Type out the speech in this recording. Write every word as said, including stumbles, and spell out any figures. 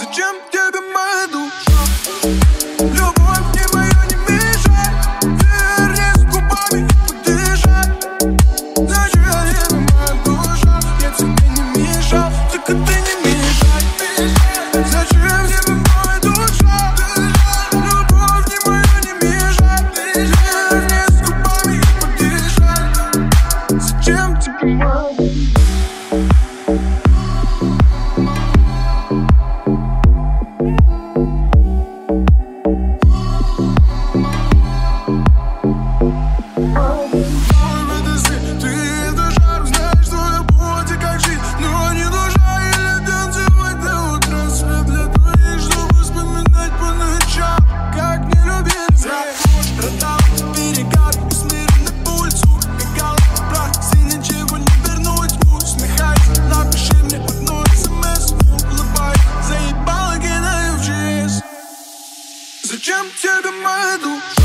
Зачем тебе моя душа? Любовь мне моя не мешай. Вернись губами и подышай. Зачем тебе моя душа? Я тебе не мешал, только ты не мешай. Зачем тебе моя душа? Любовь мне моя не мешай. Вернись губами и подышай. Зачем тебе моя душа? Зачем тебе моя душа?